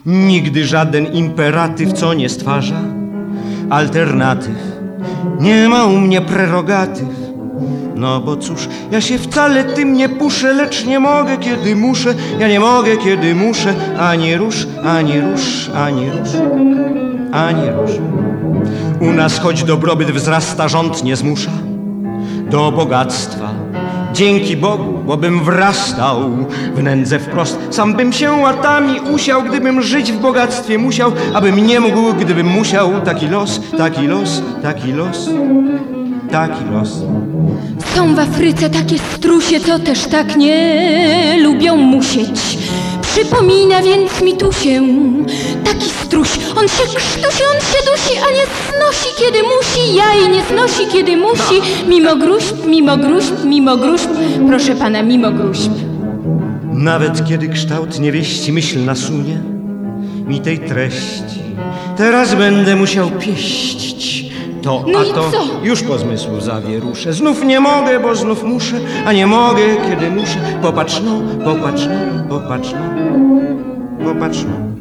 Nigdy żaden imperatyw, co nie stwarza alternatyw. Nie ma u mnie prerogatyw. No bo cóż, ja się wcale tym nie puszę, lecz nie mogę, kiedy muszę. Ja nie mogę, kiedy muszę. Ani rusz, ani rusz, ani rusz, ani rusz. U nas choć dobrobyt wzrasta, rząd nie zmusza do bogactwa. Dzięki Bogu, bo bym wrastał w nędzę wprost. Sam bym się łatami usiał, gdybym żyć w bogactwie musiał, abym nie mógł, gdybym musiał. Taki los, taki los, taki los, taki los. Są w Afryce takie strusie, co też tak nie lubią musieć. Przypomina więc mi tu się taki struś. On się krztusi, on się dusi, a nie znosi, kiedy musi. Jaj nie znosi, kiedy musi. Mimo gruźb, mimo gruźb, mimo gruźb. Proszę pana, mimo gruźb. Nawet kiedy kształt niewieści myśl nasunie mi tej treści, teraz będę musiał pieścić to, No a i to co? już po zmysłu zawieruszę. Znów nie mogę, bo znów muszę, a nie mogę, kiedy muszę. Popatrz no, popatrz no, popatrz no, popatrz no.